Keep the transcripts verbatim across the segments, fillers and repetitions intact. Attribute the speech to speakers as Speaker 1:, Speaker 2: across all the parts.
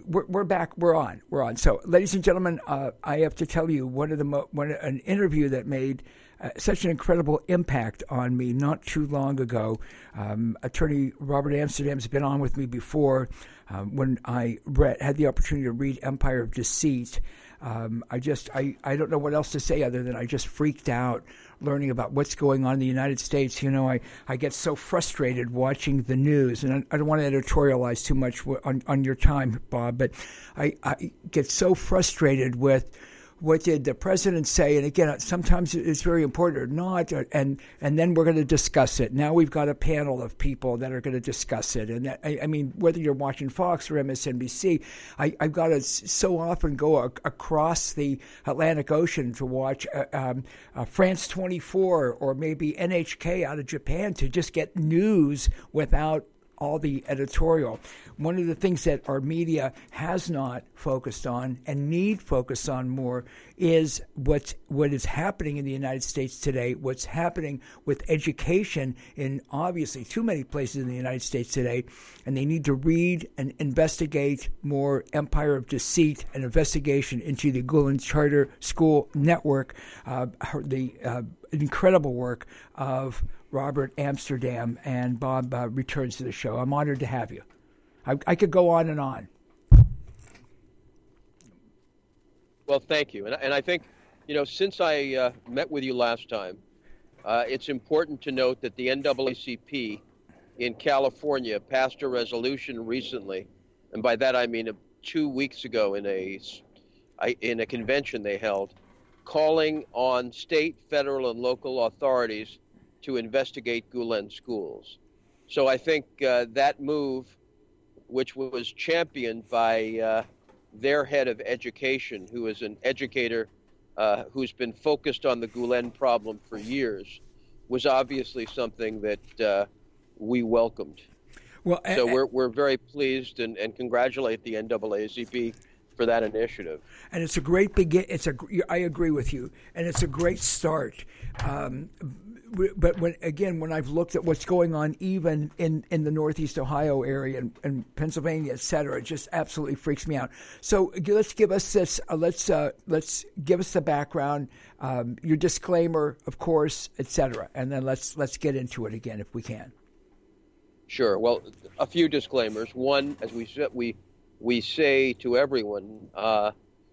Speaker 1: we're, we're back. We're on. We're on. So, ladies and gentlemen, uh, I have to tell you one of the mo- one an interview that made uh, such an incredible impact on me not too long ago. Um, Attorney Robert Amsterdam has been on with me before. Um, when I read, had the opportunity to read Empire of Deceit, um, I just I, I don't know what else to say other than I just freaked out learning about what's going on in the United States. You know, I, I get so frustrated watching the news, and I, I don't want to editorialize too much on, on your time, Bob, but I, I get so frustrated with what did the president say? And again, sometimes it's very important or not, and and then we're going to discuss it. Now we've got a panel of people that are going to discuss it. And that, I, I mean, whether you're watching Fox or M S N B C, I, I've got to so often go a, across the Atlantic Ocean to watch uh, um, uh, France twenty-four or maybe N H K out of Japan to just get news without all the editorial. One of the things that our media has not focused on and need focus on more is what's, what is happening in the United States today, what's happening with education in obviously too many places in the United States today, and they need to read and investigate more Empire of Deceit, an investigation into the Gulen Charter School Network, uh, the uh, incredible work of Robert Amsterdam, and Bob uh, returns to the show. I'm honored to have you. I, I could go on and on.
Speaker 2: Well, thank you. And, and I think, you know, since I uh, met with you last time, uh, it's important to note that the N double A C P in California passed a resolution recently, and by that I mean uh, two weeks ago in a, in a convention they held, calling on state, federal, and local authorities to investigate Gulen schools. So I think uh, that move, which was championed by uh, their head of education, who is an educator uh, who's been focused on the Gulen problem for years, was obviously something that uh, we welcomed. Well, so uh, we're we're very pleased and, and congratulate the N double A C P for that initiative.
Speaker 1: And it's a great begin. It's a. I agree with you, and it's a great start. Um, But when again, when I've looked at what's going on even in, in the Northeast Ohio area and, and Pennsylvania, et cetera, it just absolutely freaks me out. So let's give us this. Uh, let's uh, let's give us the background, um, your disclaimer, of course, et cetera, and then let's let's get into it again if we can.
Speaker 2: Sure. Well, a few disclaimers. One, as we said, we we say to everyone, uh,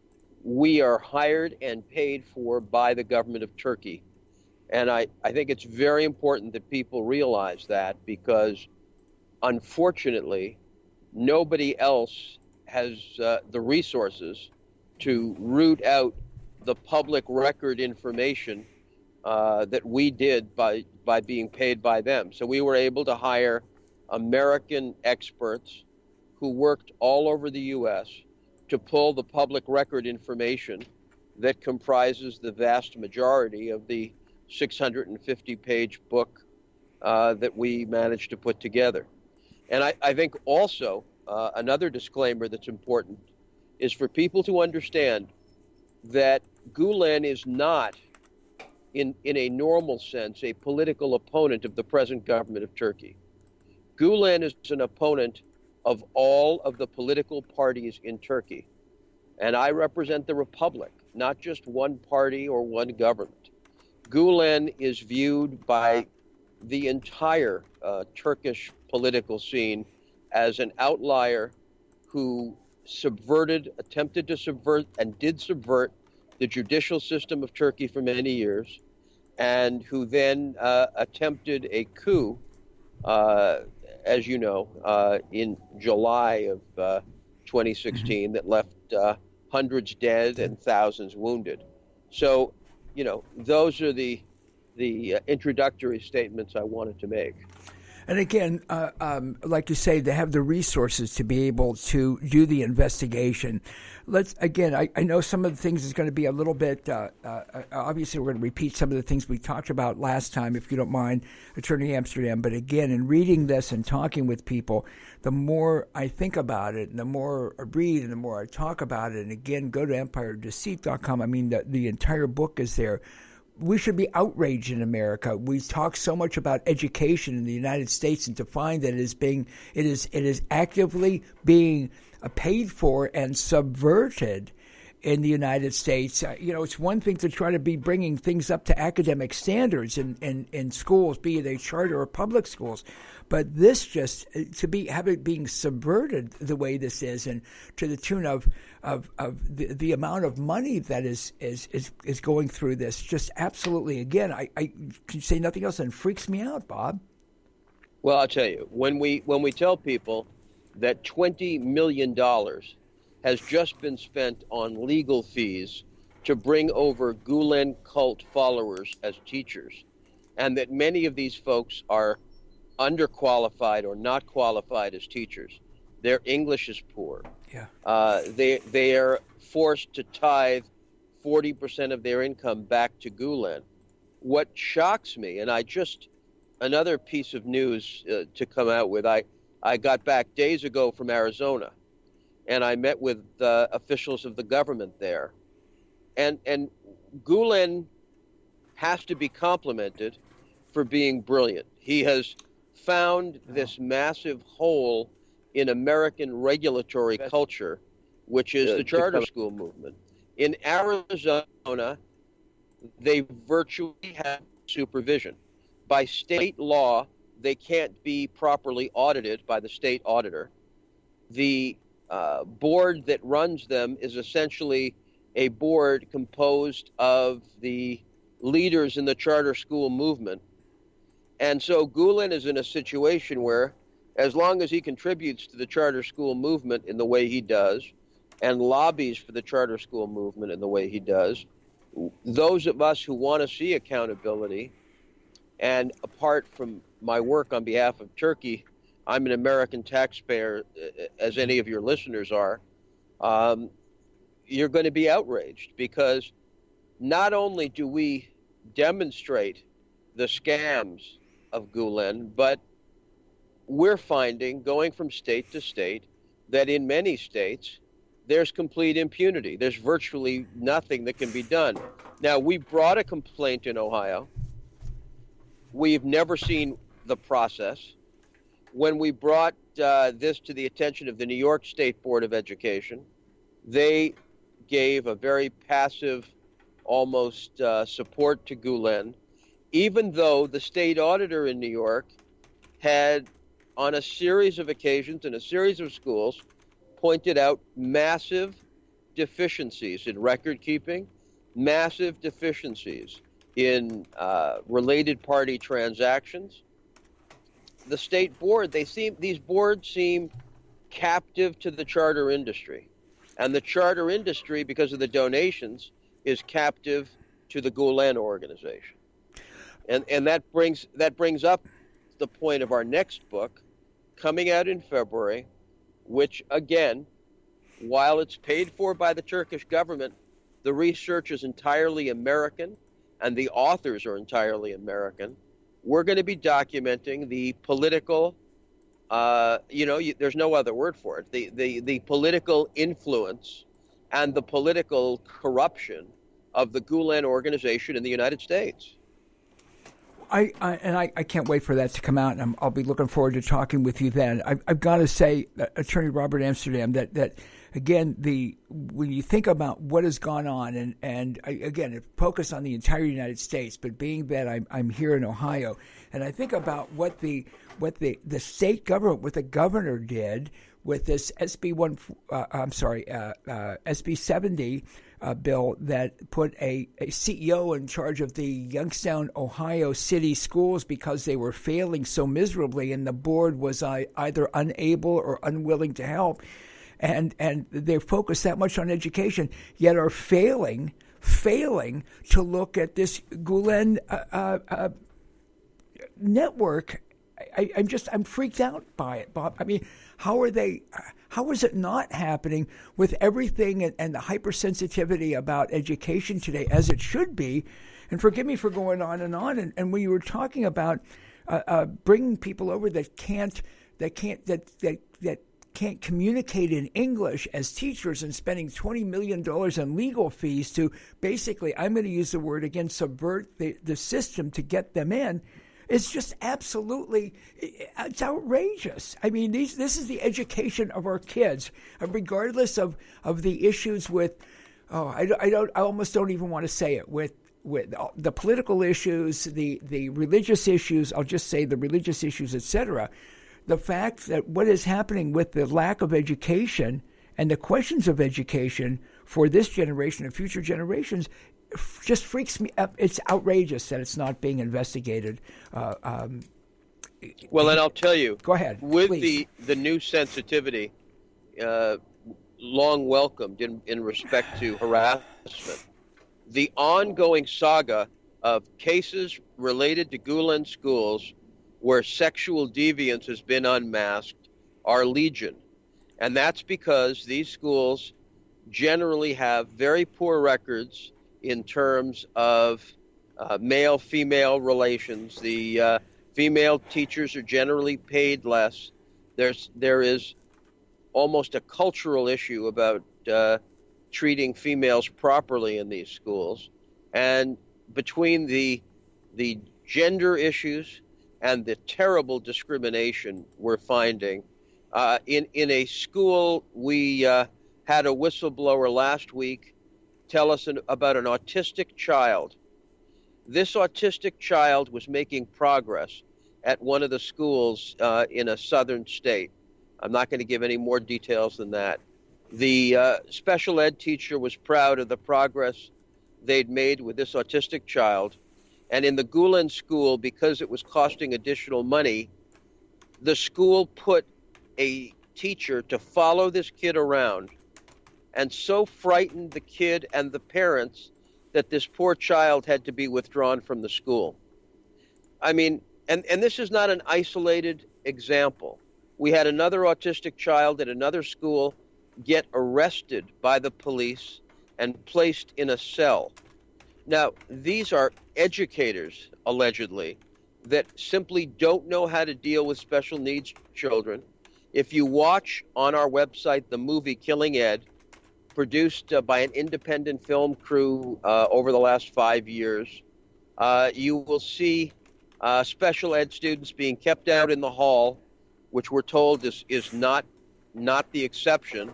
Speaker 2: we are hired and paid for by the government of Turkey. And I, I think it's very important that people realize that, because unfortunately, nobody else has uh, the resources to root out the public record information uh, that we did by, by being paid by them. So we were able to hire American experts who worked all over the U S to pull the public record information that comprises the vast majority of the six hundred fifty page book uh, that we managed to put together. And I, I think also uh, another disclaimer that's important is for people to understand that Gulen is not, in, in a normal sense, a political opponent of the present government of Turkey. Gulen is an opponent of all of the political parties in Turkey. And I represent the Republic, not just one party or one government. Gulen is viewed by the entire uh, Turkish political scene as an outlier who subverted, attempted to subvert, and did subvert the judicial system of Turkey for many years, and who then uh, attempted a coup, uh, as you know, uh, in July of uh, twenty sixteen that left uh, hundreds dead and thousands wounded. So, you know, those are the the uh, introductory statements I wanted to make.
Speaker 1: And again, uh, um, like you say, they have the resources to be able to do the investigation. Let's again, I, I know some of the things is going to be a little bit, uh, uh, obviously we're going to repeat some of the things we talked about last time, if you don't mind, Attorney Amsterdam. But again, in reading this and talking with people, the more I think about it, and the more I read and the more I talk about it, and again, go to empire deceit dot com. I mean, the, the entire book is there. We should be outraged in America. We talk so much about education in the United States, and to find that it is being, it is, it is actively being uh, paid for and subverted in the United States. Uh, you know, it's one thing to try to be bringing things up to academic standards in, in, in schools, be they charter or public schools. But this just, to be have it being subverted the way this is, and to the tune of of, of the, the amount of money that is, is, is, is going through this, just absolutely, again, I, I can say nothing else, and freaks me out, Bob.
Speaker 2: Well, I'll tell you, when we when we tell people that twenty million dollars has just been spent on legal fees to bring over Gulen cult followers as teachers, and that many of these folks are underqualified or not qualified as teachers. Their English is poor.
Speaker 1: Yeah.
Speaker 2: Uh, they they are forced to tithe forty percent of their income back to Gulen. What shocks me, and I just, another piece of news uh, to come out with, I, I got back days ago from Arizona, and I met with uh, officials of the government there. And, and Gulen has to be complimented for being brilliant. He has found this massive hole in American regulatory culture, which is the charter school movement. In Arizona, they virtually have supervision. By state law, they can't be properly audited by the state auditor. The uh, board that runs them is essentially a board composed of the leaders in the charter school movement. And so Gulen is in a situation where, as long as he contributes to the charter school movement in the way he does, and lobbies for the charter school movement in the way he does, those of us who want to see accountability, and apart from my work on behalf of Turkey, I'm an American taxpayer, as any of your listeners are, um, you're going to be outraged, because not only do we demonstrate the scams of Gulen, but we're finding, going from state to state, that in many states, there's complete impunity. There's virtually nothing that can be done. Now, we brought a complaint in Ohio. We've never seen the process. When we brought uh, this to the attention of the New York State Board of Education, they gave a very passive, almost uh, support to Gulen, even though the state auditor in New York had, on a series of occasions in a series of schools, pointed out massive deficiencies in record keeping, massive deficiencies in uh, related party transactions. The state board, they seem, these boards seem captive to the charter industry. And the charter industry, because of the donations, is captive to the Gulen organization. And and that brings that brings up the point of our next book, coming out in February, which, again, while it's paid for by the Turkish government, the research is entirely American and the authors are entirely American. We're going to be documenting the political, uh, you know, you, there's no other word for it, the, the, the political influence and the political corruption of the Gulen organization in the United States.
Speaker 1: I, I and I, I can't wait for that to come out, and I'm, I'll be looking forward to talking with you then. I've, I've got to say, uh, Attorney Robert Amsterdam, that, that again, the when you think about what has gone on, and, and I, again, focus on the entire United States, but being that I'm, I'm here in Ohio, and I think about what the what the, the state government, what the governor did with this S B one, uh, I'm sorry, uh, uh, S B seventy uh, bill that put a, a C E O in charge of the Youngstown, Ohio city schools because they were failing so miserably, and the board was uh, either unable or unwilling to help. And and they're focused that much on education, yet are failing, failing to look at this Gulen uh, uh, uh, network. I, I'm just I'm freaked out by it, Bob. I mean, how are they? How is it not happening with everything and, and the hypersensitivity about education today, as it should be? And forgive me for going on and on. And, and when you were talking about uh, uh, bringing people over that can't that can't that that that can't communicate in English as teachers, and spending twenty million dollars on legal fees to basically, I'm going to use the word again, subvert the, the system to get them in. It's just absolutely, it's outrageous. I mean, these, this is the education of our kids, regardless of, of the issues with, oh, I, I don't, I almost don't even want to say it, with with the political issues, the, the religious issues, I'll just say the religious issues, et cetera. The fact that what is happening with the lack of education and the questions of education for this generation and future generations just freaks me up. It's outrageous that it's not being investigated. Uh, um,
Speaker 2: well, and I'll tell you.
Speaker 1: Go ahead,
Speaker 2: with
Speaker 1: please.
Speaker 2: the the new sensitivity, uh, long welcomed in, in respect to harassment, the ongoing saga of cases related to Gulen schools where sexual deviance has been unmasked are legion, and that's because these schools generally have very poor records in terms of uh, male-female relations. The uh, female teachers are generally paid less. There's there is almost a cultural issue about uh, treating females properly in these schools, and between the the gender issues and the terrible discrimination we're finding uh, in in a school, we uh, had a whistleblower last week tell us an, about an autistic child. This autistic child was making progress at one of the schools uh, in a southern state. I'm not going to give any more details than that. The uh, special ed teacher was proud of the progress they'd made with this autistic child. And in the Gulen school, because it was costing additional money, the school put a teacher to follow this kid around, and so frightened the kid and the parents that this poor child had to be withdrawn from the school. I mean, and, and this is not an isolated example. We had another autistic child at another school get arrested by the police and placed in a cell. Now, these are educators, allegedly, that simply don't know how to deal with special needs children. If you watch on our website the movie Killing Ed, produced uh, by an independent film crew uh, over the last five years, uh, you will see uh, special ed students being kept out in the hall, which we're told is, is not, not the exception.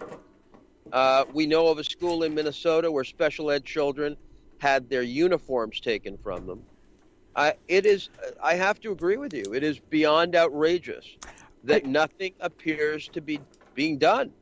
Speaker 2: Uh, we know of a school in Minnesota where special ed children had their uniforms taken from them. I, it is, I have to agree with you, it is beyond outrageous that nothing appears to be being done.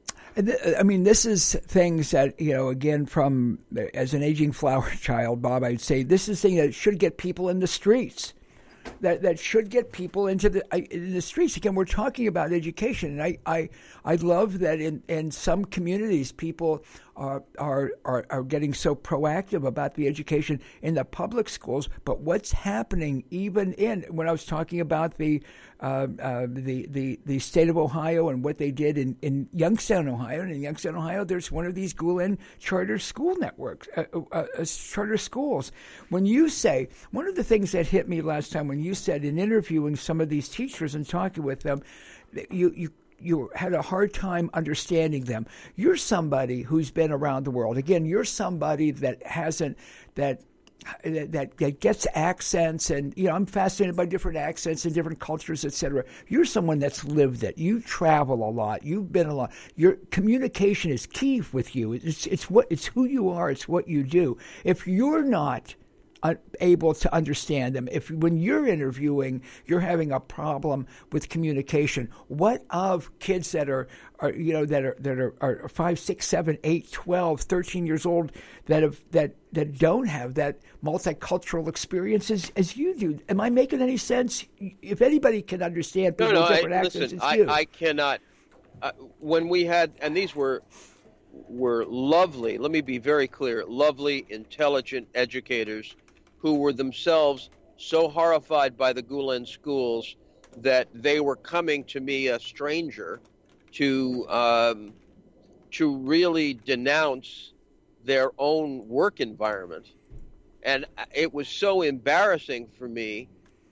Speaker 1: I mean, this is things that, you know, again, from as an aging flower child, Bob, I'd say this is thing that should get people in the streets. That that should get people into the in the streets. Again, we're talking about education, and I I, I love that in, in some communities people are, are are are getting so proactive about the education in the public schools. But what's happening even in when I was talking about the uh, uh, the the the state of Ohio and what they did in, in Youngstown, Ohio, and in Youngstown, Ohio, there's one of these Gulen charter school networks, uh, uh, uh, charter schools. When you say one of the things that hit me last time when you said in interviewing some of these teachers and talking with them, you you you had a hard time understanding them. You're somebody who's been around the world. Again, you're somebody that hasn't that. That, that gets accents, and you know I'm fascinated by different accents and different cultures, et cetera. You're someone that's lived it. You travel a lot. You've been a lot. Your communication is key with you. It's it's what it's who you are. It's what you do. If you're not able to understand them, if when you're interviewing you're having a problem with communication, what of kids that are, are you know that are that are, are five, six, seven, eight, twelve, thirteen years old that have that that don't have that multicultural experience as, as you do? Am I making any sense? If anybody can understand people
Speaker 2: no, no,
Speaker 1: with different
Speaker 2: I,
Speaker 1: accents,
Speaker 2: listen,
Speaker 1: it's
Speaker 2: I,
Speaker 1: you.
Speaker 2: I cannot. Uh, when we had, and these were were lovely. Let me be very clear: lovely, intelligent educators who were themselves so horrified by the Gulen schools that they were coming to me, a stranger, to um, to really denounce their own work environment. And it was so embarrassing for me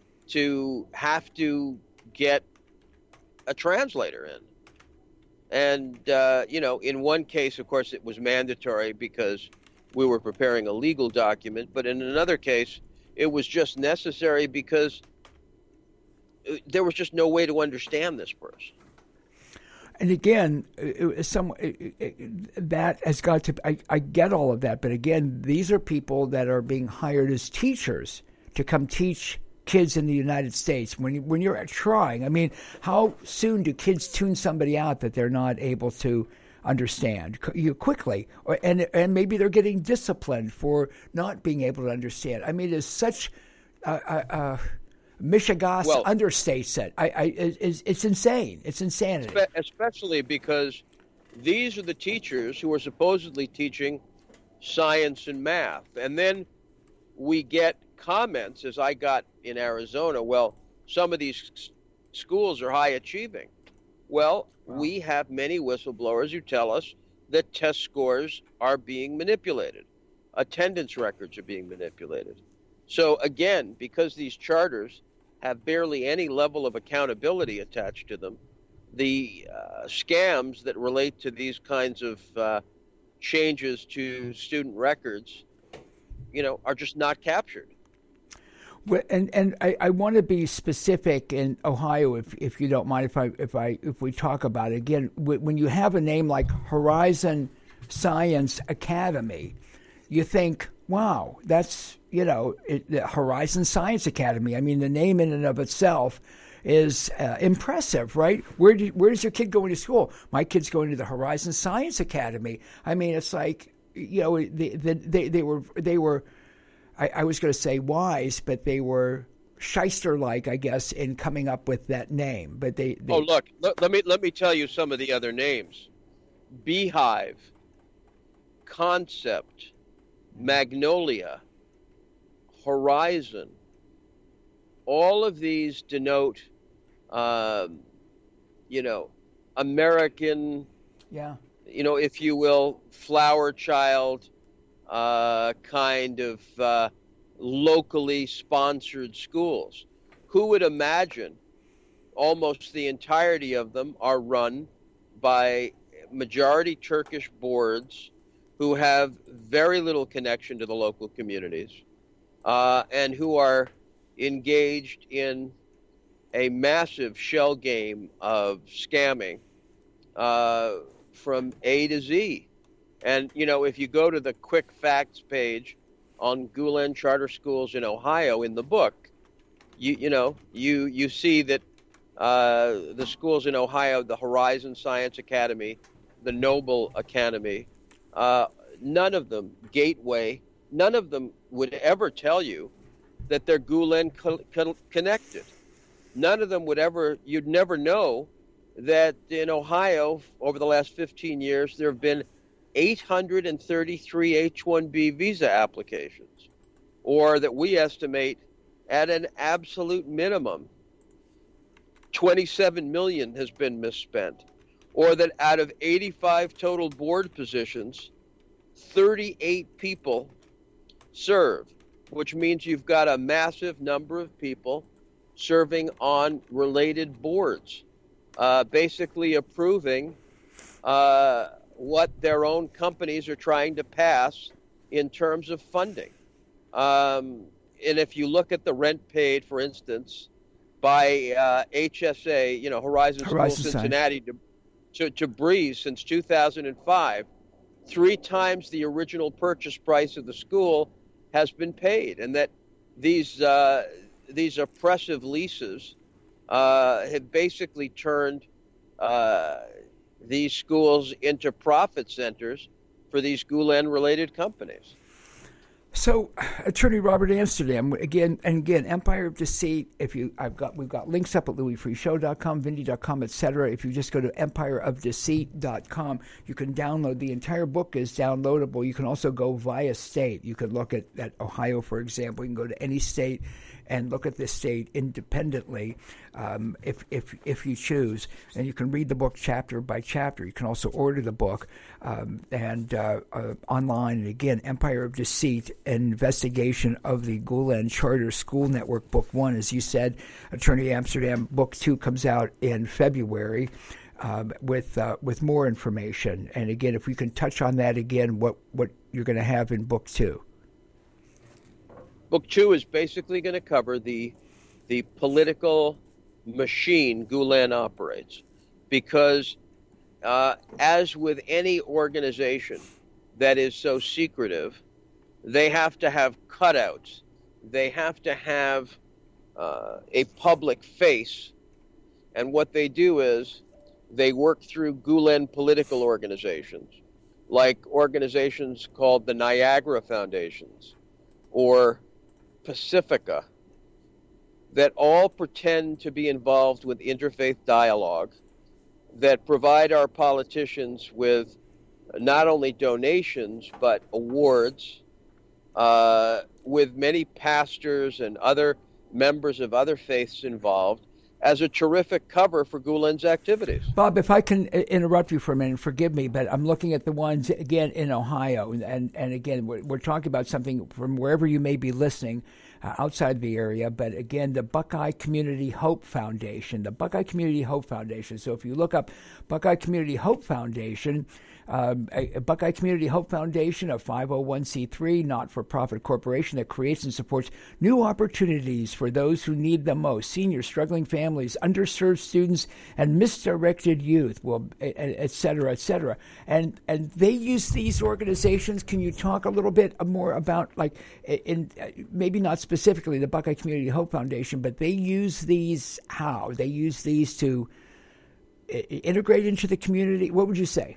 Speaker 2: to have to get a translator in. And, uh, you know, in one case, of course, it was mandatory because we were preparing a legal document. But in another case, it was just necessary because there was just no way to understand this person.
Speaker 1: And again, some that has got to. I, I get all of that, but again, these are people that are being hired as teachers to come teach kids in the United States. When you, when you're trying, I mean, how soon do kids tune somebody out that they're not able to understand you quickly, or and and maybe they're getting disciplined for not being able to understand. I mean, it's such. Uh, uh, Michigas well, understates it. I, I, it's, it's insane. It's insanity.
Speaker 2: Especially because these are the teachers who are supposedly teaching science and math. And then we get comments, as I got in Arizona, well, some of these schools are high achieving. Well, wow. We have many whistleblowers who tell us that test scores are being manipulated. Attendance records are being manipulated. So again, because these charters have barely any level of accountability attached to them, the uh, scams that relate to these kinds of uh, changes to student records, you know, are just not captured.
Speaker 1: Well, and and I, I want to be specific in Ohio, if if you don't mind, if I if I if we talk about it again. When you have a name like Horizon Science Academy, you think, wow, that's, you know, it, the Horizon Science Academy. I mean, the name in and of itself is uh, impressive, right? Where do, where does your kid go into school? My kid's going to the Horizon Science Academy. I mean, it's like, you know, they they, they, they were they were. I, I was going to say wise, but they were shyster-like, I guess, in coming up with that name. But they, they...
Speaker 2: oh look, let, let me let me tell you some of the other names: Beehive, Concept, Magnolia, Horizon. All of these denote, um, you know, American,
Speaker 1: yeah,
Speaker 2: you know, if you will, flower child, uh, kind of uh, locally sponsored schools. Who would imagine almost the entirety of them are run by majority Turkish boards who have very little connection to the local communities, uh, and who are engaged in a massive shell game of scamming uh, from A to Z. And, you know, if you go to the quick facts page on Gulen Charter Schools in Ohio in the book, you you know, you, you see that uh, the schools in Ohio, the Horizon Science Academy, the Noble Academy, uh, none of them, Gateway, none of them would ever tell you that they're Gulen co- co- connected. None of them would ever, you'd never know that in Ohio, over the last fifteen years, there have been eight hundred thirty-three H one B visa applications, or that we estimate at an absolute minimum, twenty-seven million has been misspent, or that out of eighty-five total board positions, thirty-eight people serve, which means you've got a massive number of people serving on related boards, uh, basically approving uh, what their own companies are trying to pass in terms of funding. Um, and if you look at the rent paid, for instance, by uh, H S A, you know, Horizon,
Speaker 1: Horizon
Speaker 2: School Cincinnati to, to, to Breeze since two thousand five, three times the original purchase price of the school has been paid, and that these uh, these oppressive leases uh, have basically turned uh, these schools into profit centers for these Gulen-related companies.
Speaker 1: So, Attorney Robert Amsterdam, again and again, Empire of Deceit. If you, I've got, we've got links up at louis free show dot com, vindy dot com, et cetera. If you just go to empire of deceit dot com, you can download the entire book. Is downloadable. You can also go via state. You can look at, at Ohio, for example. You can go to any state and look at this state independently, um, if if if you choose, and you can read the book chapter by chapter. You can also order the book um, and uh, uh, online. And again, Empire of Deceit: An Investigation of the Gulen Charter School Network, Book One. As you said, Attorney Amsterdam, Book Two comes out in February. Um, with uh, with more information. And again, if we can touch on that again, what, what you're going to have in Book Two.
Speaker 2: Book two is basically going to cover the the political machine Gulen operates. Because uh, as with any organization that is so secretive, they have to have cutouts. They have to have uh, a public face. And what they do is they work through Gulen political organizations, like organizations called the Niagara Foundations or Pacifica, that all pretend to be involved with interfaith dialogue, that provide our politicians with not only donations, but awards, uh, with many pastors and other members of other faiths involved, as a terrific cover for Gulen's activities.
Speaker 1: Bob, if I can interrupt you for a minute, forgive me, but I'm looking at the ones, again, in Ohio. And, and again, we're, we're talking about something from wherever you may be listening, uh, outside the area. But again, the Buckeye Community Hope Foundation, the Buckeye Community Hope Foundation. So if you look up Buckeye Community Hope Foundation, Um, a, a Buckeye Community Hope Foundation, a five oh one c three not-for-profit corporation that creates and supports new opportunities for those who need them most: seniors, struggling families, underserved students, and misdirected youth, well, et cetera, et cetera. And and they use these organizations. Can you talk a little bit more about, like, in maybe not specifically the Buckeye Community Hope Foundation, but they use these how? They use these to integrate into the community? What would you say?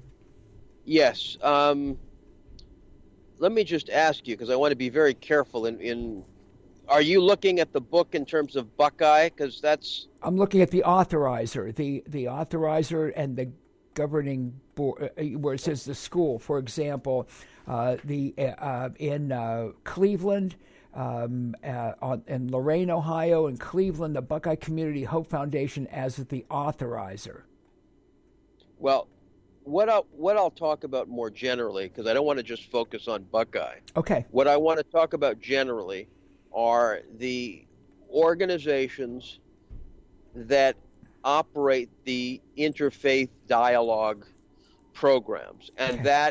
Speaker 2: Yes. Um, let me just ask you, because I want to be very careful. In, in, are you looking at the book in terms of Buckeye? Because that's.
Speaker 1: I'm looking at the authorizer, the the authorizer, and the governing board, uh, where it says the school. For example, uh, the uh, in uh, Cleveland, um, uh, on, in Lorain, Ohio, and Cleveland, the Buckeye Community Hope Foundation as the authorizer.
Speaker 2: Well. What I'll, what I'll talk about more generally, because I don't want to just focus on Buckeye.
Speaker 1: Okay.
Speaker 2: What I want to talk about generally are the organizations that operate the interfaith dialogue programs. And
Speaker 1: okay.
Speaker 2: that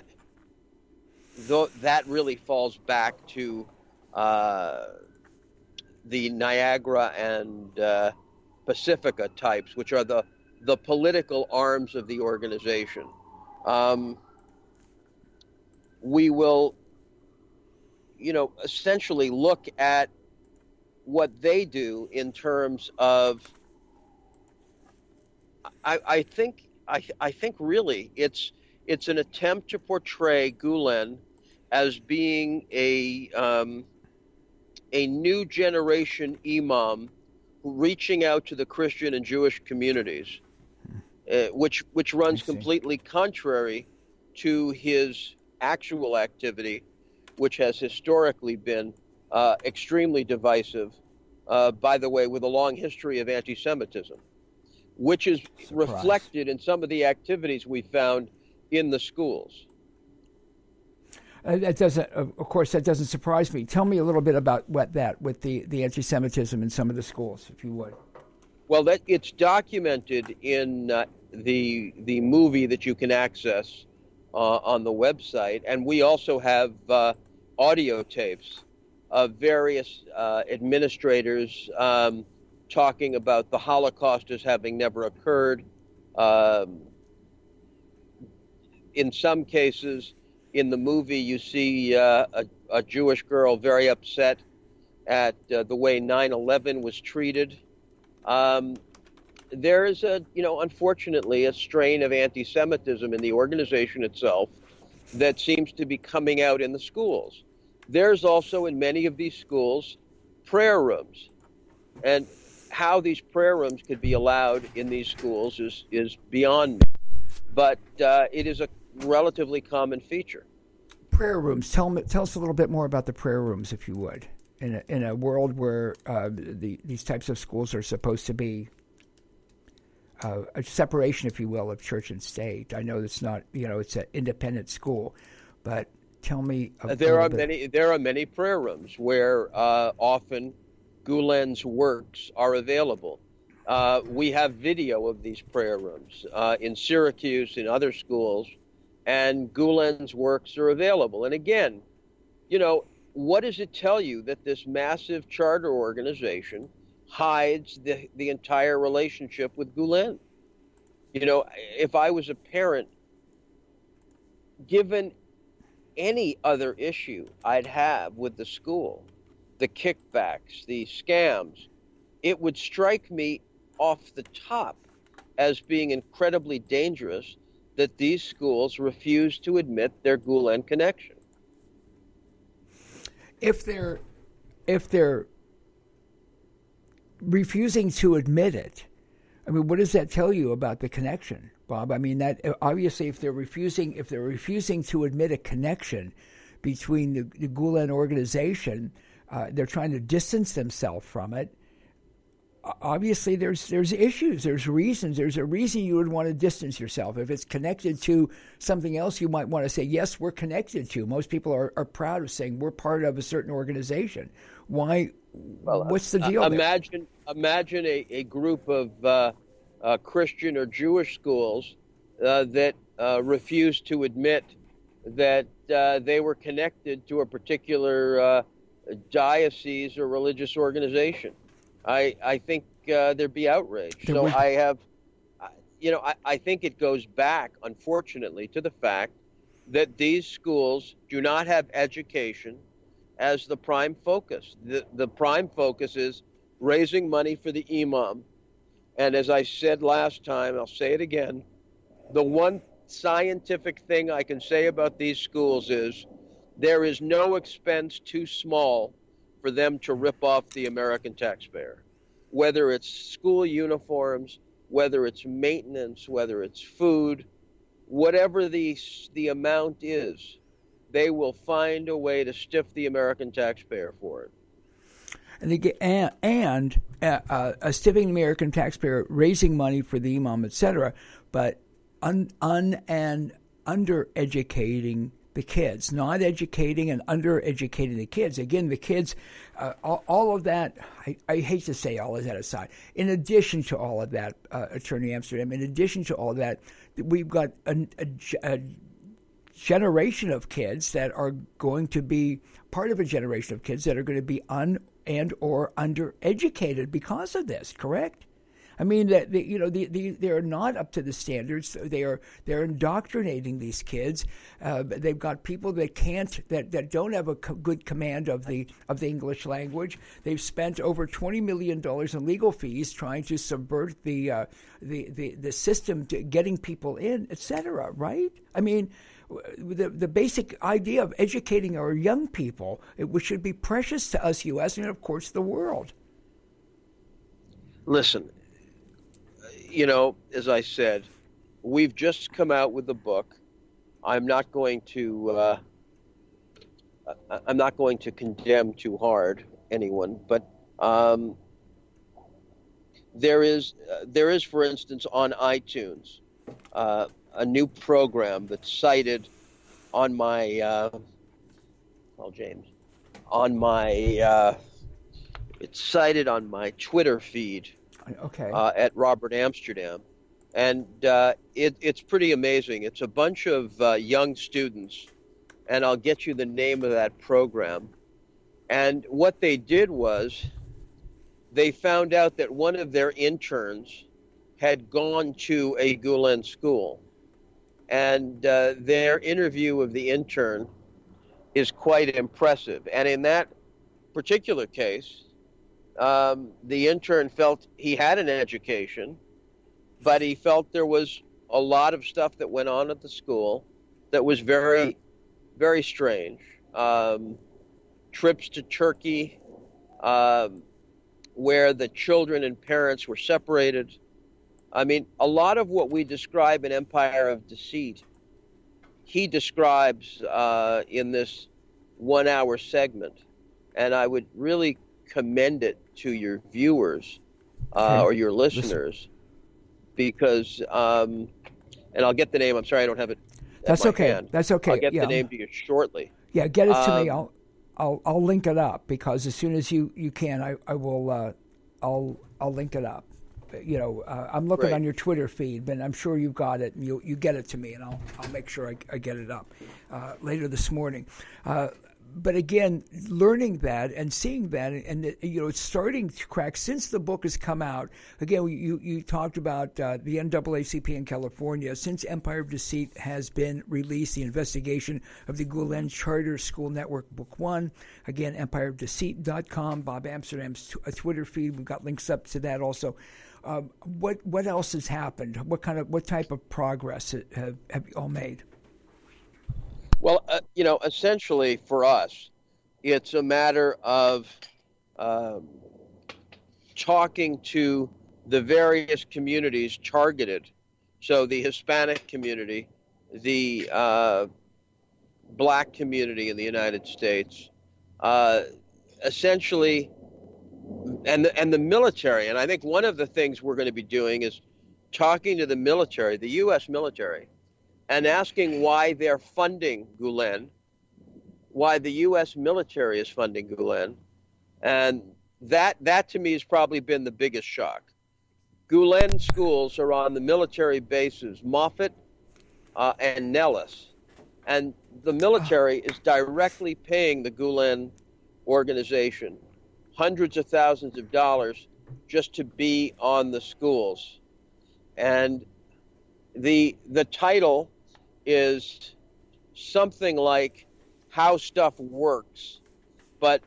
Speaker 2: th- that really falls back to uh, the Niagara and uh, Pacifica types, which are the, the political arms of the organization. Um, we will, you know, essentially look at what they do in terms of, I, I think, I, I think really it's it's an attempt to portray Gulen as being a um, a new generation imam reaching out to the Christian and Jewish communities. Uh, which which runs completely contrary to his actual activity, which has historically been uh, extremely divisive, uh, by the way, with a long history of anti-Semitism, which is Surprise. reflected in some of the activities we found in the schools.
Speaker 1: Uh, that doesn't, of course, that doesn't surprise me. Tell me a little bit about what that, with the, the anti-Semitism in some of the schools, if you would.
Speaker 2: Well, that it's documented in uh, the the movie that you can access uh, on the website, and we also have uh, audio tapes of various uh, administrators um, talking about the Holocaust as having never occurred. Um, in some cases, in the movie, you see uh, a, a Jewish girl very upset at uh, the way nine eleven was treated. Um, there is a, you know, unfortunately, a strain of anti-Semitism in the organization itself that seems to be coming out in the schools. There's also in many of these schools prayer rooms, and how these prayer rooms could be allowed in these schools is, is beyond me. But uh, it is a relatively common feature.
Speaker 1: Prayer rooms. Tell me, tell us a little bit more about the prayer rooms, if you would. In a, in a world where uh, the, these types of schools are supposed to be uh, a separation, if you will, of church and state. I know it's not, you know, it's an independent school, but tell me. A,
Speaker 2: there
Speaker 1: a
Speaker 2: are
Speaker 1: bit.
Speaker 2: many. There are many prayer rooms where uh, often Gulen's works are available. Uh, we have video of these prayer rooms uh, in Syracuse, in other schools, and Gulen's works are available. And again, you know, what does it tell you that this massive charter organization hides the, the entire relationship with Gulen. You know, if I was a parent, given any other issue I'd have with the school, the kickbacks, the scams, it would strike me off the top as being incredibly dangerous that these schools refuse to admit their Gulen connection.
Speaker 1: If they're if they're refusing to admit it, I mean, what does that tell you about the connection, Bob? I mean, that obviously, if they're refusing if they're refusing to admit a connection between the, the Gulen organization, uh, they're trying to distance themselves from it. Obviously, there's there's issues, there's reasons. There's a reason you would want to distance yourself. If it's connected to something else, you might want to say, yes, we're connected to. Most people are, are proud of saying we're part of a certain organization. Why? Well, what's the deal
Speaker 2: uh,
Speaker 1: there?
Speaker 2: Imagine, imagine a, a group of uh, uh, Christian or Jewish schools uh, that uh, refuse to admit that uh, they were connected to a particular uh, diocese or religious organization. I, I think uh, there'd be outrage. So
Speaker 1: would...
Speaker 2: I have, you know, I, I think it goes back, unfortunately, to the fact that these schools do not have education as the prime focus. The, the prime focus is raising money for the imam. And as I said last time, I'll say it again, the one scientific thing I can say about these schools is there is no expense too small for them to rip off the American taxpayer, whether it's school uniforms, whether it's maintenance, whether it's food, whatever the the amount is, they will find a way to stiff the American taxpayer for it.
Speaker 1: And, they get, and, and uh, uh, a stiffing American taxpayer, raising money for the imam, et cetera, but un, un and undereducating the kids, not educating and undereducating the kids. Again, the kids, uh, all, all of that, I, I hate to say all of that aside. In addition to all of that, uh, Attorney Amsterdam, in addition to all of that, we've got a, a, a generation of kids that are going to be part of a generation of kids that are going to be un and or undereducated because of this, correct? I mean, that you know, the, the, they're not up to the standards. They are they're indoctrinating these kids. Uh, they've got people that can't that, that don't have a co- good command of the of the English language. They've spent over twenty million dollars in legal fees trying to subvert the uh, the, the the system, to getting people in, et cetera. Right? I mean, the the basic idea of educating our young people, it, which should be precious to us, U S and of course the world.
Speaker 2: Listen. You know, as I said, we've just come out with the book. I'm not going to uh, I'm not going to condemn too hard anyone, but um, there is uh, there is, for instance, on iTunes, uh, a new program that's cited on my uh, well, James, on my uh, it's cited on my Twitter feed.
Speaker 1: Okay.
Speaker 2: Uh, at Robert Amsterdam, and uh, it, it's pretty amazing. It's a bunch of uh, young students, and I'll get you the name of that program. And what they did was they found out that one of their interns had gone to a Gulen school, and uh, their interview of the intern is quite impressive. And in that particular case, Um, the intern felt he had an education, but he felt there was a lot of stuff that went on at the school that was very, very strange. Um, trips to Turkey, um, where the children and parents were separated. I mean, a lot of what we describe in Empire of Deceit, he describes uh, in this one-hour segment, and I would really commend it to your viewers uh, okay. or your listeners. Listen. Because, um, and I'll get the name. I'm sorry, I don't have it.
Speaker 1: That's okay.
Speaker 2: Hand.
Speaker 1: That's okay.
Speaker 2: I'll get
Speaker 1: yeah.
Speaker 2: the name to you shortly.
Speaker 1: Yeah, get it to
Speaker 2: um,
Speaker 1: me. I'll, I'll, I'll link it up, because as soon as you, you can, I, I will, uh, I'll, I'll link it up. You know, uh, I'm looking
Speaker 2: Great.
Speaker 1: on your Twitter feed, but I'm sure you've got it, and you, you get it to me, and I'll, I'll make sure I, I get it up uh, later this morning. Uh, but again, learning that and seeing that, and, and you know, it's starting to crack since the book has come out. Again, you you talked about uh, the N double A C P in California. Since Empire of Deceit has been released, the investigation of the Gulen Charter School Network, Book One. Again, empire of deceit dot com. Bob Amsterdam's t- Twitter feed. We've got links up to that also. Um, what what else has happened? What kind of what type of progress have have you all made?
Speaker 2: Well, uh, you know, essentially for us, it's a matter of um, talking to the various communities targeted. So the Hispanic community, the uh, Black community in the United States, uh, essentially, and the, and the military. And I think one of the things we're going to be doing is talking to the military, the U S military, and asking why they're funding Gulen, why the U S military is funding Gulen. And that, that to me has probably been the biggest shock. Gulen schools are on the military bases, Moffett uh, and Nellis. And the military is directly paying the Gulen organization hundreds of thousands of dollars just to be on the schools. And the the title is something like How Stuff Works, but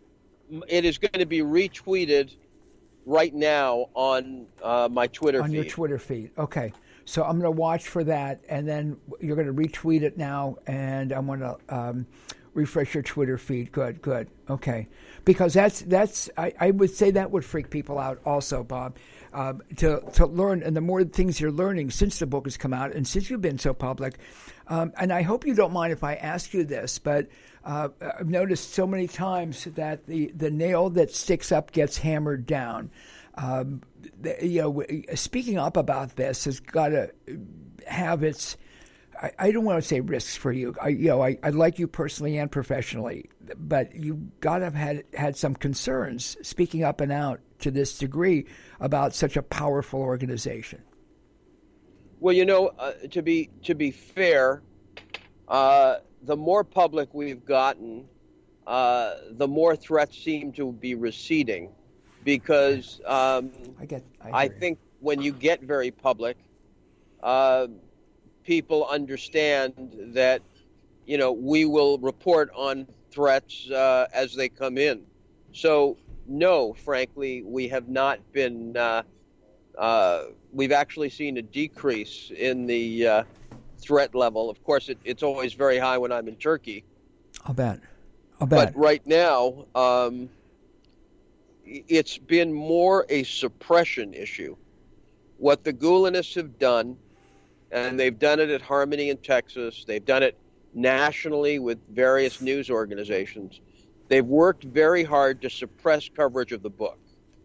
Speaker 2: it is going to be retweeted right now on uh, my Twitter
Speaker 1: on
Speaker 2: feed.
Speaker 1: On your Twitter feed. Okay. So I'm going to watch for that, and then you're going to retweet it now, and I'm going to um, refresh your Twitter feed. Good, good. Okay. Because that's, that's I, I would say that would freak people out also, Bob, um, to, to learn. And the more things you're learning since the book has come out and since you've been so public, um, and I hope you don't mind if I ask you this, but uh, I've noticed so many times that the, the nail that sticks up gets hammered down. Um, the, you know, speaking up about this has got to have its, I, I don't want to say risks for you. I, you know, I, I like you personally and professionally, but you got to have had, had some concerns speaking up and out to this degree about such a powerful organization.
Speaker 2: Well, you know, uh, to be to be fair, uh, the more public we've gotten, uh, the more threats seem to be receding. Because um,
Speaker 1: I, get, I,
Speaker 2: I think when you get very public, uh, people understand that, you know, we will report on threats uh, as they come in. So, no, frankly, we have not been, uh, uh, we've actually seen a decrease in the uh, threat level. Of course, it, it's always very high when I'm in Turkey.
Speaker 1: I'll bet. I'll bet.
Speaker 2: But right now, um, it's been more a suppression issue. What the Gulenists have done, and they've done it at Harmony in Texas, they've done it nationally with various news organizations, they've worked very hard to suppress coverage of the book.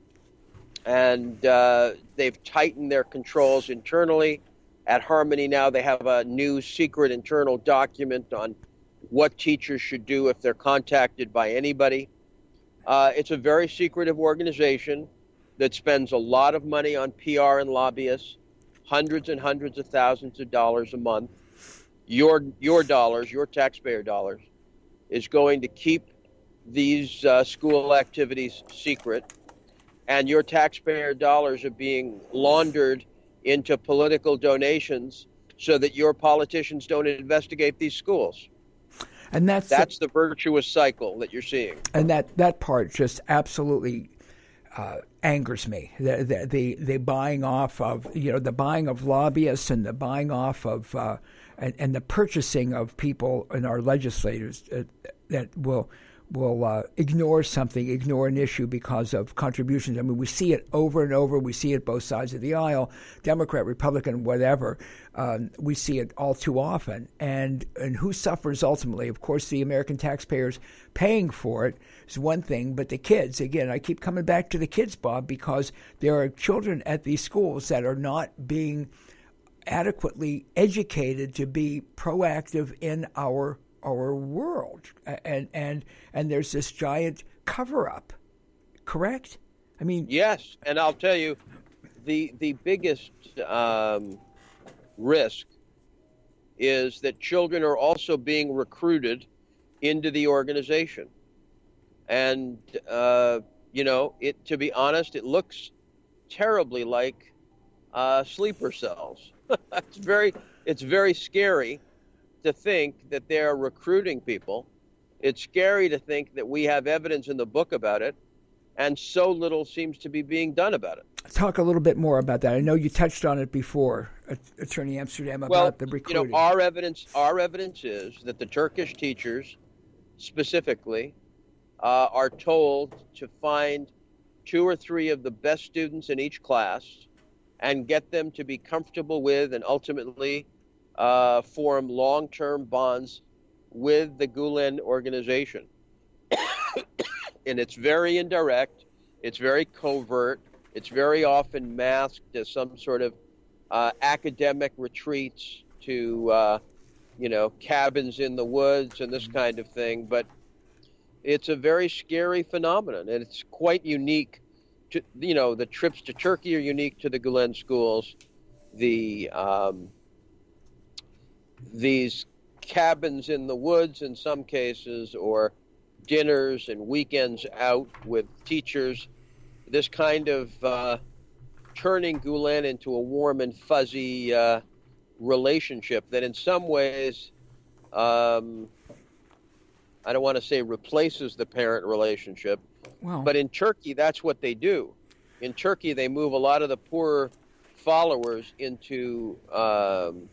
Speaker 2: And uh, they've tightened their controls internally. At Harmony now they have a new secret internal document on what teachers should do if they're contacted by anybody. Uh, it's a very secretive organization that spends a lot of money on P R and lobbyists, hundreds and hundreds of thousands of dollars a month. Your your dollars, your taxpayer dollars, is going to keep these uh, school activities secret, and your taxpayer dollars are being laundered into political donations so that your politicians don't investigate these schools.
Speaker 1: And that's
Speaker 2: that's the, the virtuous cycle that you're seeing.
Speaker 1: And that, that part just absolutely uh, angers me. The, the the the buying off of you know the buying of lobbyists and the buying off of uh, and, and the purchasing of people in our legislators uh, that will will uh, ignore something, ignore an issue because of contributions. I mean, we see it over and over. We see it both sides of the aisle, Democrat, Republican, whatever. Um, we see it all too often. And and who suffers ultimately? Of course, the American taxpayers paying for it is one thing, but the kids, again, I keep coming back to the kids, Bob, because there are children at these schools that are not being adequately educated to be proactive in our our world, and and and there's this giant cover-up, correct? I mean,
Speaker 2: yes, and I'll tell you, the the biggest um, risk is that children are also being recruited into the organization. And, uh, you know, it, to be honest, it looks terribly like uh, sleeper cells. It's very, it's very scary to think that they're recruiting people. It's scary to think that we have evidence in the book about it, and so little seems to be being done about it.
Speaker 1: Talk a little bit more about that. I know you touched on it before, Attorney Amsterdam, about
Speaker 2: well,
Speaker 1: the recruiting.
Speaker 2: You know, our evidence, our evidence is that the Turkish teachers, specifically, uh, are told to find two or three of the best students in each class and get them to be comfortable with and ultimately uh, form long-term bonds with the Gulen organization. And it's very indirect, it's very covert, it's very often masked as some sort of uh, academic retreats to, uh, you know, cabins in the woods and this kind of thing. But it's a very scary phenomenon, and it's quite unique. To, you know, the trips to Turkey are unique to the Gulen schools. The um, these cabins in the woods in some cases, or dinners and weekends out with teachers, this kind of uh, turning Gulen into a warm and fuzzy uh, relationship that in some ways, um, I don't want to say replaces the parent relationship,
Speaker 1: wow.
Speaker 2: But in Turkey, that's what they do. In Turkey, they move a lot of the poorer followers into um,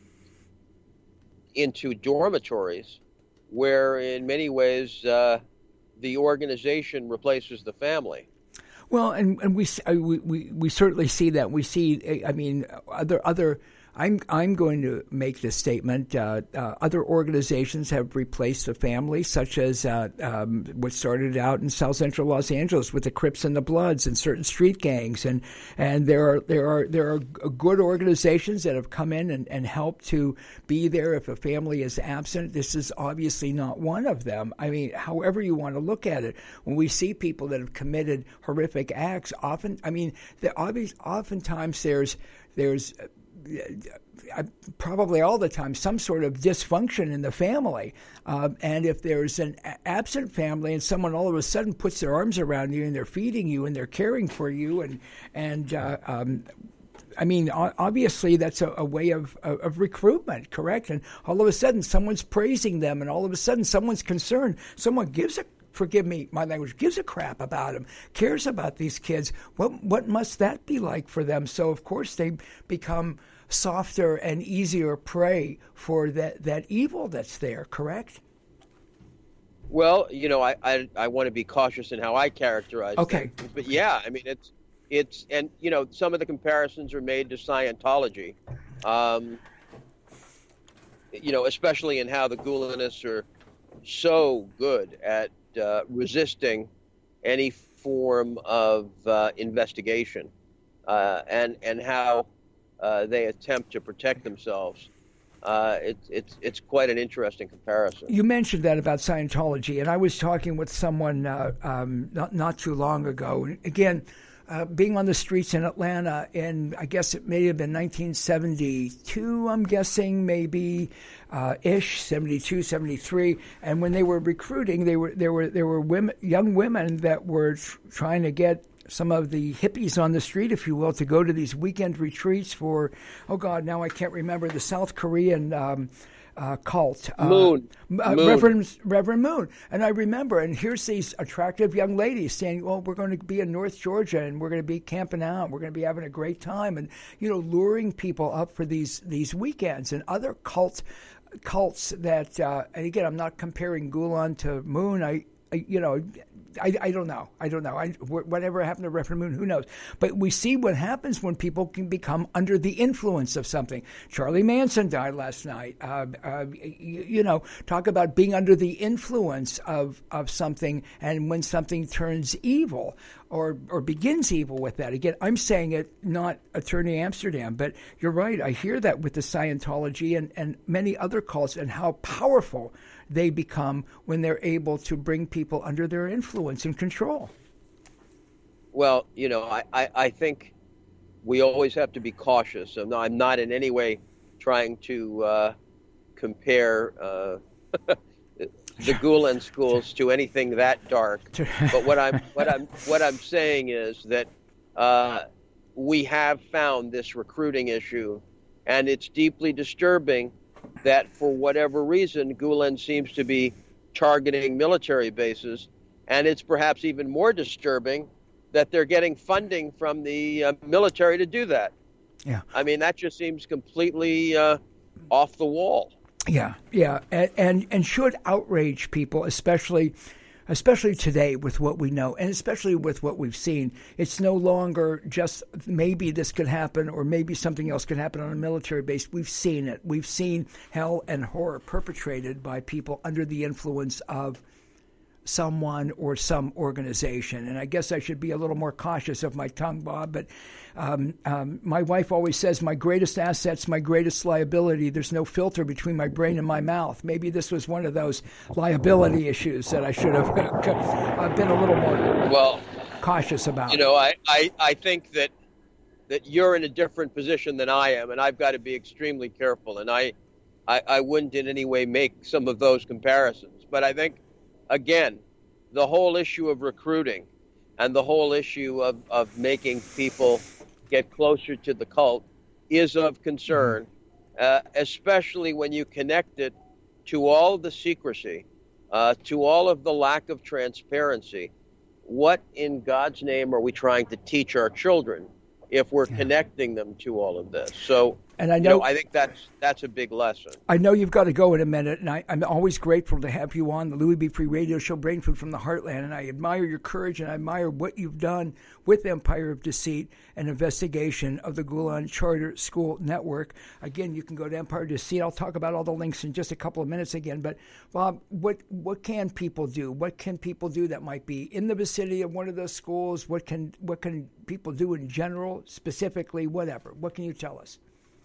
Speaker 2: into dormitories, where in many ways uh, the organization replaces the family.
Speaker 1: Well, and, and we, we we we certainly see that. We see, I mean, other other. I'm I'm going to make this statement. Uh, uh, other organizations have replaced the family, such as uh, um, what started out in South Central Los Angeles with the Crips and the Bloods and certain street gangs, and and there are there are there are good organizations that have come in and, and helped to be there if a family is absent. This is obviously not one of them. I mean, however you want to look at it, when we see people that have committed horrific acts, often, I mean, the obvious, oftentimes there's there's probably all the time some sort of dysfunction in the family, uh, and if there's an absent family and someone all of a sudden puts their arms around you and they're feeding you and they're caring for you, and and uh, um, I mean, obviously that's a, a way of, of recruitment, correct? And all of a sudden someone's praising them, and all of a sudden someone's concerned, someone gives a forgive me my language, gives a crap about them, cares about these kids. What what must that be like for them? So, of course, they become softer and easier prey for that, that evil that's there, correct?
Speaker 2: Well, you know, I, I, I want to be cautious in how I characterize
Speaker 1: okay.
Speaker 2: things. But, yeah, I mean, it's, it's and, you know, some of the comparisons are made to Scientology, um, you know, especially in how the Gulenists are so good at Uh, resisting any form of uh, investigation, uh, and and how uh, they attempt to protect themselves. Uh, it's it's it's quite an interesting comparison.
Speaker 1: You mentioned that about Scientology, and I was talking with someone uh, um, not not too long ago. Again, uh, being on the streets in Atlanta, and I guess it may have been nineteen seventy-two, I'm guessing, maybe uh, ish, seventy-two, seventy-three. And when they were recruiting, they were there were there were women, young women that were tr- trying to get some of the hippies on the street, if you will, to go to these weekend retreats for, oh God, now I can't remember, the South Korean Um, Uh, cult.
Speaker 2: Moon.
Speaker 1: Uh,
Speaker 2: Moon.
Speaker 1: Reverend, Reverend Moon. And I remember, and here's these attractive young ladies saying, well, we're going to be in North Georgia and we're going to be camping out. We're going to be having a great time. And, you know, luring people up for these, these weekends. And other cult, cults that, uh, and again, I'm not comparing Gulen to Moon. I, I you know, I, I don't know. I don't know. I, whatever happened to Reverend Moon, who knows? But we see what happens when people can become under the influence of something. Charlie Manson died last night. Uh, uh, you, you know, talk about being under the influence of, of something, and when something turns evil or or begins evil with that. Again, I'm saying it, not Attorney Amsterdam, but you're right. I hear that with the Scientology and, and many other cults, and how powerful they become when they're able to bring people under their influence and control.
Speaker 2: Well, you know, I, I, I think we always have to be cautious. I'm not, I'm not in any way trying to uh, compare uh, the Gulen schools to anything that dark. But what I'm what I'm what I'm saying is that uh, we have found this recruiting issue, and it's deeply disturbing that for whatever reason Gulen seems to be targeting military bases, and it's perhaps even more disturbing that they're getting funding from the uh, military to do that.
Speaker 1: Yeah,
Speaker 2: I mean, that just seems completely uh, off the wall.
Speaker 1: Yeah, yeah, and, and and should outrage people, especially especially today with what we know, and especially with what we've seen. It's no longer just maybe this could happen or maybe something else could happen on a military base. We've seen it. We've seen hell and horror perpetrated by people under the influence of someone or some organization. And I guess I should be a little more cautious of my tongue, Bob, but um, um, my wife always says my greatest asset's my greatest liability. There's no filter between my brain and my mouth. Maybe this was one of those liability issues that I should have uh, been a little more
Speaker 2: well
Speaker 1: cautious about.
Speaker 2: You know, I, I, I think that that you're in a different position than I am, and I've got to be extremely careful. And I, I, I wouldn't in any way make some of those comparisons. But I think, again, the whole issue of recruiting and the whole issue of, of making people get closer to the cult is of concern, uh, especially when you connect it to all the secrecy, uh, to all of the lack of transparency. What in God's name are we trying to teach our children if we're yeah. connecting them to all of this? So,
Speaker 1: and I know,
Speaker 2: you know I think that's that's a big lesson.
Speaker 1: I know you've got to go in a minute, and I, I'm always grateful to have you on the Louis B. Free Radio Show, Brain Food from the Heartland, and I admire your courage, and I admire what you've done with Empire of Deceit and investigation of the Gulen Charter School Network. Again, you can go to Empire of Deceit. I'll talk about all the links in just a couple of minutes again. But, Bob, what, what can people do? What can people do that might be in the vicinity of one of those schools? What can what can people do in general, specifically, whatever? What can you tell us?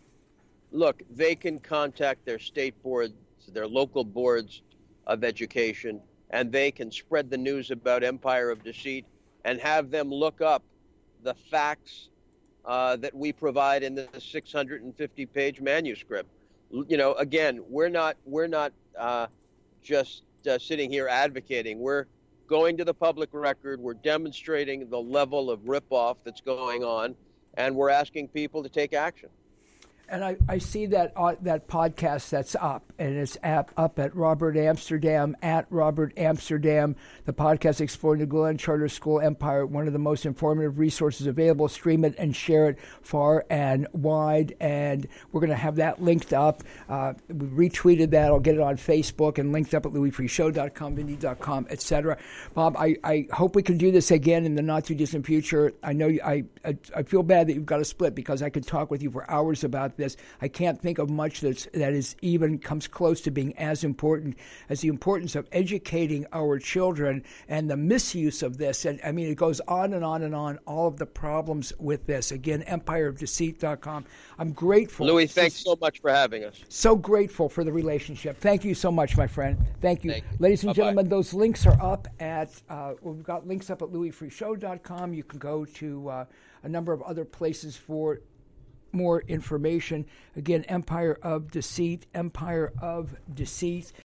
Speaker 2: Look, they can contact their state boards, their local boards of education, and they can spread the news about Empire of Deceit and have them look up the facts uh, that we provide in the six hundred fifty page manuscript. You know, again, we're not we're not uh, just uh, sitting here advocating. We're going to the public record. We're demonstrating the level of ripoff that's going on, and we're asking people to take action.
Speaker 1: And I, I see that uh, that podcast that's up, and it's up, up at Robert Amsterdam, at Robert Amsterdam, the podcast exploring the Gulen Charter School Empire, one of the most informative resources available. Stream it and share it far and wide, and we're going to have that linked up. Uh, we retweeted that. I'll get it on Facebook and linked up at louis free show dot com, vindy dot com, et cetera. Bob, I, I hope we can do this again in the not-too-distant future. I know you, I, I I feel bad that you've got to split because I could talk with you for hours about this. I can't think of much that's, that is even comes close to being as important as the importance of educating our children and the misuse of this. And I mean, it goes on and on and on, all of the problems with this. Again, empire of deceit dot com. I'm grateful.
Speaker 2: Louis, thanks so much for having us.
Speaker 1: So grateful for the relationship. Thank you so much, my friend. Thank you.
Speaker 2: Thank you.
Speaker 1: Ladies and
Speaker 2: Bye-bye.
Speaker 1: gentlemen, those links are up at, uh, we've got links up at louis free show dot com. You can go to uh, a number of other places for more information. Again, Empire of Deceit, Empire of Deceit.